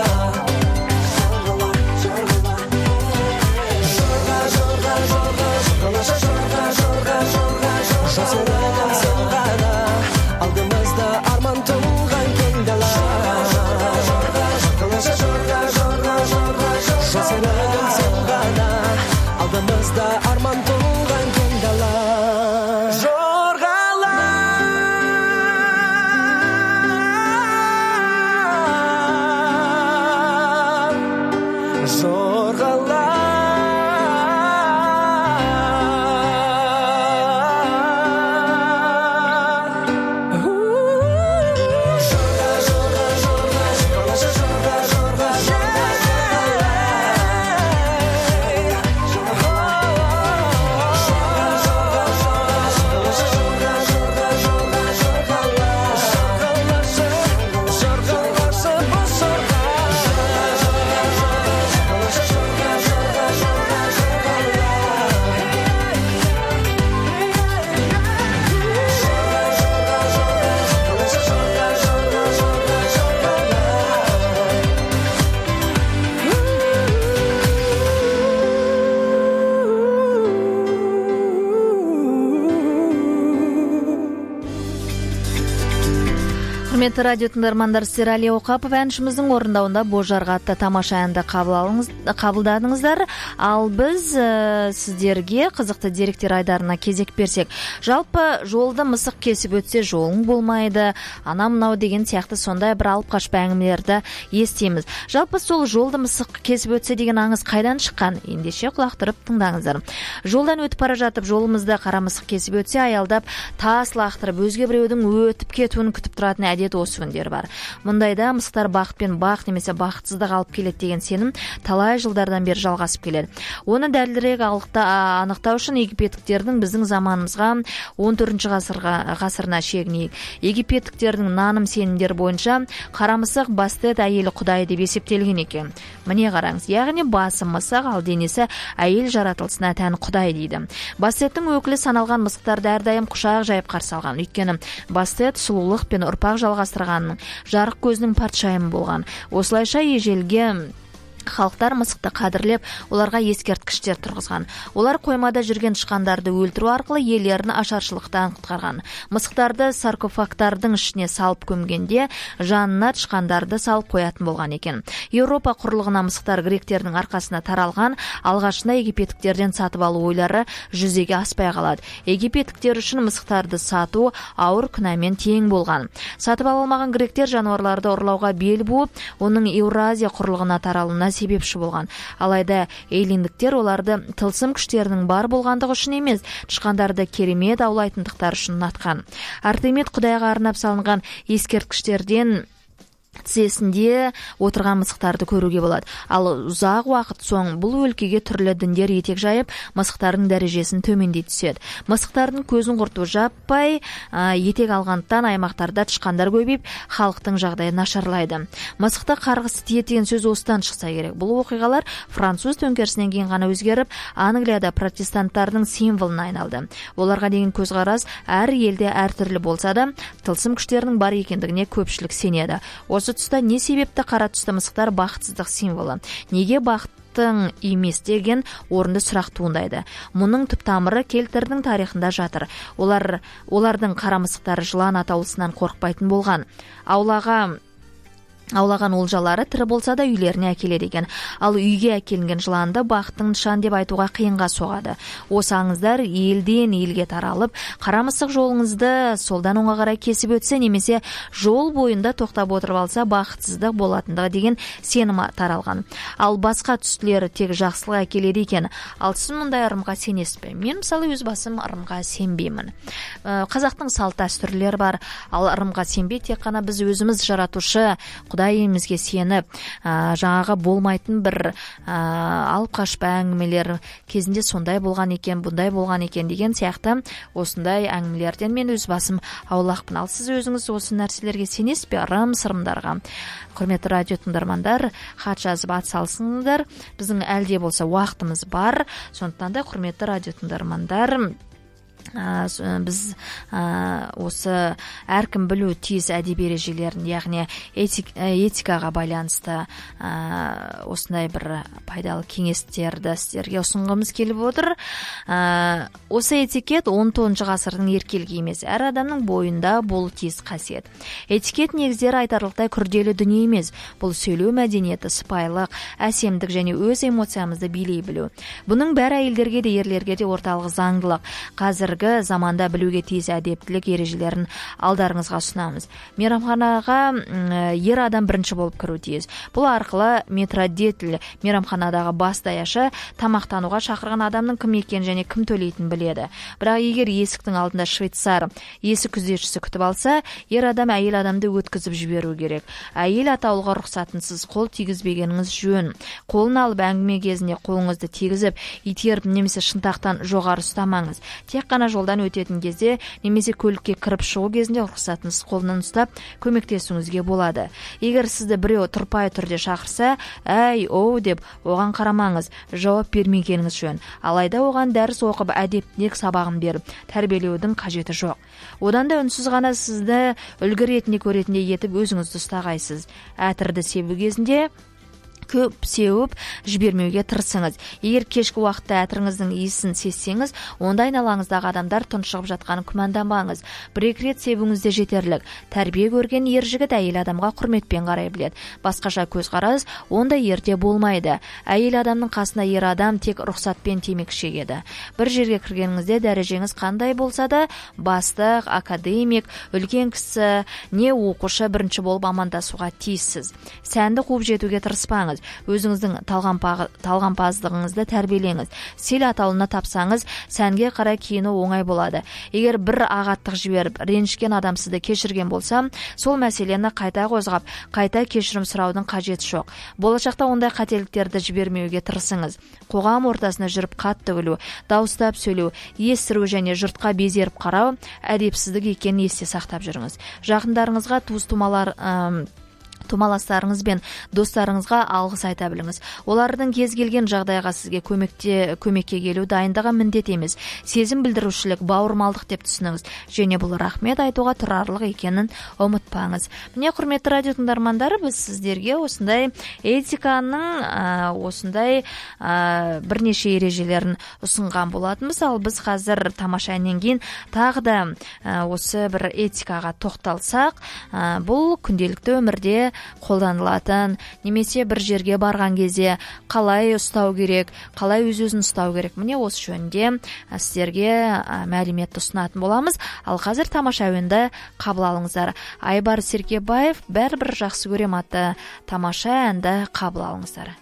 Жасыратын сен ғана, алдымызда арман туған кең дала. Жасыратын сен ғана, алдымызда арман туған кең дала. Жорғала. Жорғала. Құрметті радио тыңдармандар, сіздер Әлия Оқапов әншіміздің орындауында Бос жорға атты тамаша әнді қабылдадыңыздар. Ал біз ә, сіздерге қызықты деректер айдарына кезек берсек. Жалпы жолды мысық кесіп өтсе жолың болмайды, ана мынау деген сияқты сондай бір алып қашпа әңгімелерді естиміз. Жалпы сол жолды мысық кесіп өтсе деген аңыз қайдан шыққан? Ендеше құлақ түріп тыңдаңыздар. Жолдан өтіп бара жатып жолымызды қара мысық кесіп өтсе, аялдап тас лақтырып өзге біреудің өтіп кетуін күтіп тұратын әдет осы күндер бар. Мұндайда мысықтар бақыт пен бақ немесе бақытсыздық алып келеді деген сенім талай жылдардан бері жалғасып келеді. Оны дәлірек анықтау үшін египеттіктердің біздің заманымызға он төртінші ғасырға ғасырына шегінейік. Египеттіктердің наным сенімдері бойынша қара мысық Бастет әйелі құдай деп есептелген екен. Міне қараңыз, яғни басы мысық, ал денесі әйел жаратылысына тән құдай дейді. Бастеттің өкілі саналған мысықтарды әрдайым құшақ жайып қарсы алған. Өйткені Бастет сұлулық пен ұрпақ жалғастырғанның, жарық көзінің патшайымы болған. Осылайша ежелгі халықтар мысықты қадірлеп, оларға ескерткіштер тұрғызған. Олар қоймада жүрген тышқандарды өлтіру арқылы иелерін ашаршылықтан құтқарған. Мысықтарды саркофагтардың ішіне салып көмгенде, жанына тышқандарды салып қоятын болған екен. Еуропа құрлығына мысықтар гректердің арқасына таралған, алғашында египеттіктерден сатып алу ойлары жүзеге аспай қалады. Египеттіктер үшін мысықтарды сату ауыр күнәмен тең болған. Сатып ала алмаған гректер жануарларды ұрлауға бел буып, оның Еуразия құрлығына таралуына себепші болған. Алайда эйлиндіктер оларды тылсым күштерінің бар болғандығы үшін емес, тышқандарды керемет аулайтындықтар үшін ұнатқан. Артемид құдайға арнап салынған ескерткіштерден тізесінде отырған мысықтарды көруге болады. Ал ұзақ уақыт соң бұл өлкеге түрлі діндер етек жайып, мысықтардың дәрежесін төмендей түседі. Мысықтардың көзін құрту жаппай етек алғандықтан аймақтарда тышқандар көбейіп, халықтың жағдайы нашарлайды. Мысықты қарғысы тиеді деген сөз осыдан шықса керек. Бұл оқиғалар француз төңкерісінен кейін ғана өзгеріп, Англияда протестанттардың символына айналды. Оларға деген көзқарас әр елде әртүрлі болса да, тылсым күштерінің бар екендігіне көпшілік сенеді. Осы тұста не себепті қара түсті мысықтар бақытсыздық символы? Неге бақыттың емес деген орынды сұрақ туындайды? Мұның түп тамыры кельттердің тарихында жатыр. Олар, олардың қара мысықтары жылан атаулысынан қорықпайтын болған. Аулаға аулаған олжалары тірі болса да үйлеріне әкеледі екен. Ал үйге әкелінген жыланды бақыттың нышаны деп айтуға қиынға соғады. Осы аңыздар елден елге таралып, қара мысық жолыңызды солдан оңға қарай кесіп өтсе, немесе жол бойында тоқтап отырып алса, бақытсыздық болатындығы деген сенім таралған. Ал басқа түстілері тек жақсылық әкеледі екен. Ал сіз мұндай ырымға сенесіз бе? Мен мысалы өз басым ырымға сенбеймін. Қазақтың салт дәстүрлері бар, ал ырымға сенбей тек қана біз өзіміз жаратушы Құдайымызге сеніп, жаңаға болмайтын бір алып қашпа әңгімелер кезінде сондай болған екен, бұндай болған екен деген сияқты осындай әңгімелерден мен өз басым аулақпын. Ал сіз өзіңіз осы нәрселерге сенесіз бе, ырым сырымдарға? Құрметті радио тыңдармандар, хат жазып атсалысыңыздар. Біздің әлде болса уақытымыз бар. Сондықтан да құрметті радио тыңдармандар, біз осы әркім білу тиіс әдеби ережелерін, яғни этик, этикаға байланысты осындай бір пайдалы кеңестерді сіздерге ұсынғымыз келіп отыр. Осы этикет он тоғызыншы ғасырдың еркелігі емес, әр адамның бойында болу тиіс қасиет. Этикет негіздері айтарлықтай күрделі дүние емес. Бұл сөйлеу мәдениеті, сыпайылық, әсемдік және өз эмоциямызды билей білу. Бұның бәрі әйелдерге де ерлерге де орталық заңдылық. Қазір заманда білуге тиіс әдептілік ережелерін алдарыңызға ұсынамыз. Мейрамханаға ер адам бірінші болып кіру тиіс. Бұл арқылы метродетель, мейрамханадағы бас даяшы, тамақтануға шақырған адамның кім екенін және кім төлейтінін біледі. Бірақ егер есіктің алдында швейцар есік күзетшісі күтіп алса, ер адам әйел адамды өткізіп жіберу керек. Әйел атаулыға рұқсатынсыз қол тигізбегеніңіз жөн. Қолын алып әңгіме кезінде қолыңызды тигізіп, итеріп немесе шынтақтан жоғары ұстамаңыз. Тек қана жолдан өтетін кезде немесе көлікке кіріп шығу кезінде рұқсатынсыз қолынан ұстап көмектесуіңізге болады. Егер сізді біреу тұрпай түрде шақырса, әй, оу деп оған қарамаңыз, жауап бермегеніңіз жөн. Алайда оған дәріс оқып әдептілік сабағын беріп, тәрбиелеудің қажеті жоқ. Одан да үнсіз ғана сізді үлгі ретінде көретіндей етіп өзіңізді ұстағайсыз. Әтірді себу кезінде көп сеуіп жібермеуге тырысыңыз. Егер кешкі уақытта әтіріңіздің иісін сезсеңіз, онда айналаңыздағы адамдар тұншығып жатқанын күмәнданбаңыз. Бір-екі рет себуіңізде жетерлік. Тәрбие көрген ер жігіт әйел адамға құрметпен қарай біледі. Басқаша көзқарас ондай ерде болмайды. Әйел адамның қасына ер адам тек рұқсатпен темекі шегеді. Бір жерге кіргеніңізде дәрежеңіз қандай болса да, бастық, академик, үлкен кісі, не оқушы бірінші болып амандасуға тиіссіз. Сәнді қуып жетуге тырыспаңыз. Өзіңіздің талғампаздығыңызды тәрбиелеңіз. Сел атаулына тапсаңыз, сәнге қарай киіну оңай болады. Егер бір ағаттық жіберіп, ренжіген адам сізді кешірген болса, сол мәселені қайта қозғап, қайта кешірім сұраудың қажеті жоқ. Болашақта ондай қателіктерді жібермеуге тырысыңыз. Қоғам ортасына жүріп қатты күлу, дауыстап сөйлеу, естіру және жұртқа безеріп қарау әдепсіздік екенін есте сақтап жүріңіз. Жақындарыңызға туыс-тумалар тумаластарыңыз бен достарыңызға алғыс айта біліңіз. Олардың кез келген жағдайға сізге көмекте көмекке келу дайындығы міндет емес. Сезім білдірушілік, бауырмалдық деп түсініңіз. Және бұл рахмет айтуға тұрарлық екенін ұмытпаңыз. Міне, құрметті радио тыңдармандары, біз сіздерге осындай этиканың осындай бірнеше ережелерін ұсынған болатынбыз. Ал біз қазір тамаша әннен кейін тағы да осы бір этикаға тоқталсақ, бұл күнделікті өмірде қолданылатын, немесе бір жерге барған кезде қалай ұстау керек, қалай өз-өзін ұстау керек. Міне осы жөнінде сіздерге мәліметті ұсынатын боламыз. Ал қазір тамаша әуенді қабыл алыңыздар. Айбар Серкебаев бәрібір жақсы көрем атты тамаша әнді қабыл алыңыздар.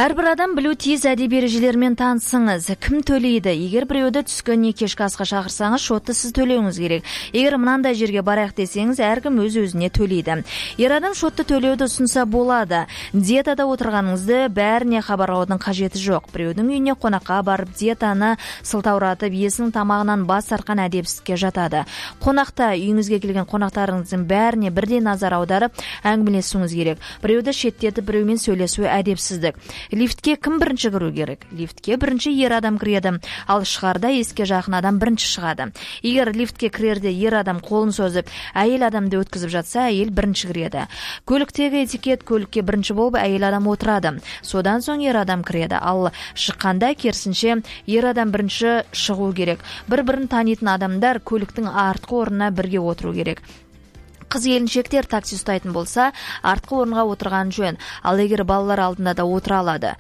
Әрбір адам білу тиіс әдеби ережелермен танысыңыз. Кім төлейді? Егер біреуді түскі не кешкі асқа шақырсаңыз, шотты сіз төлеуіңіз керек. Егер мынандай жерге барайық десеңіз, әркім өз-өзіне төлейді. Ер адам шотты төлеуді ұсынса болады. Диетада отырғаныңызды бәріне хабарлаудың қажеті жоқ. Біреудің үйіне қонаққа барып, диетаны сылтауратып, иесінің тамағынан бас сарқан әдепсізге жатады. Қонақта үйіңізге келген қонақтарыңыздың бәріне бірдей назар аударып, әңгімелесуіңіз керек. Біреуді шеттетіп, біреумен сөйлесуі әдепсіздік. Лифтке кім бірінші кіру керек? Лифтке бірінші ер адам кіреді, ал шығарда еске жақын адам бірінші шығады. Егер лифтке кірерде ер адам қолын созып, әйел адамды өткізіп жатса, әйел бірінші кіреді. Көліктегі этикет: көлікке бірінші болып әйел адам отырады. Содан соң ер адам кіреді. Ал шыққанда керісінше ер адам бірінші шығу керек. Бір-бірін танитын адамдар көліктің артқы орнына бірге отыру керек. Қыз келіншектер такси ұстайтын болса, артқы орынға отырған жөн. Ал егер балалар алдында да отыра алады.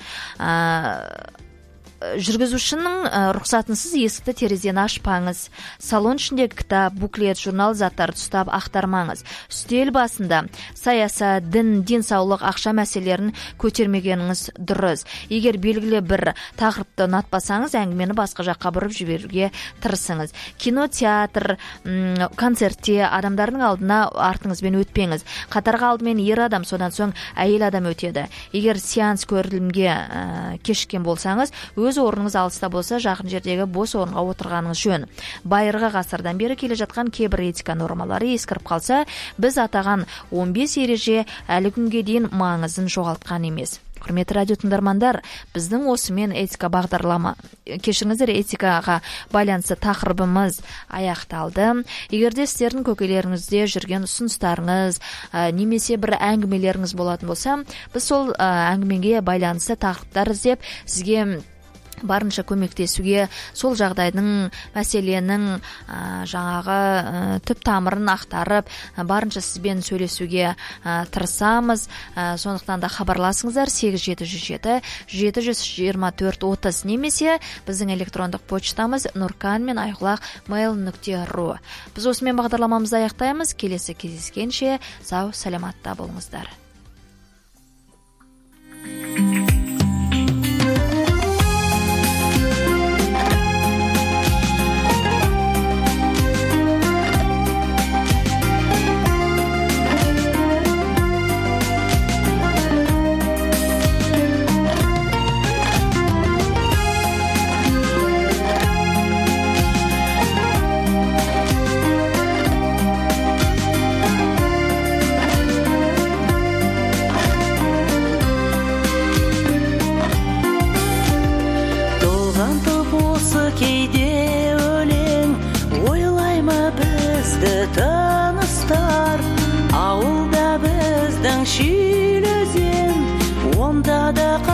Жүргізушінің рұқсатынсыз есікті терезені ашпаңыз. Салон ішіндегі кітап, буклет, журнал заттарды ұстап ақтармаңыз. Үстел басында саясат, дін, денсаулық, ақша мәселелерін көтермегеніңіз дұрыс. Егер белгілі бір тақырыпты ұнатпасаңыз, әңгімені басқа жаққа бұрып жіберуге тырысыңыз. Кино, театр, концертте адамдардың алдына артыңызбен өтпеңіз. Қатарға алдымен ер адам, содан соң әйел адам өтеді. Егер сеанс көрілімге кешіккен болсаңыз, өз орныңыз алыста болса, жақын жердегі бос орынға отырғаныңыз жөн. Байырғы ғасырдан бері келе жатқан кейбір этика нормалары ескіріп қалса, біз атаған он бес ереже әлі күнге дейін маңызын жоғалтқан емес. Құрметті радио тыңдармандар, біздің осымен этика бағдарлама, кешіріңіздер, этикаға байланысты тақырыбымыз аяқталды. Егерде сіздердің көкелеріңізде жүрген ұсыныстарыңыз, немесе бір әңгімелеріңіз болатын болса, біз сол әңгімеге байланысты тақырыптар іздеп сізге барынша көмектесуге, сол жағдайдың, мәселенің жаңағы түп тамырын ақтарып, барынша сізбен сөйлесуге тырысамыз. Сондықтан да хабарласыңыздар сегіз жеті жүз жеті жеті жүз жиырма төрт отыз немесе біздің электрондық почтамыз нуркан мен айқұлақ мейл нүкте ру. Біз осымен бағдарламамызды аяқтаймыз. Келесі кездескенше сау саламатта болыңыздар. Ауылда біздің шилезен, онда да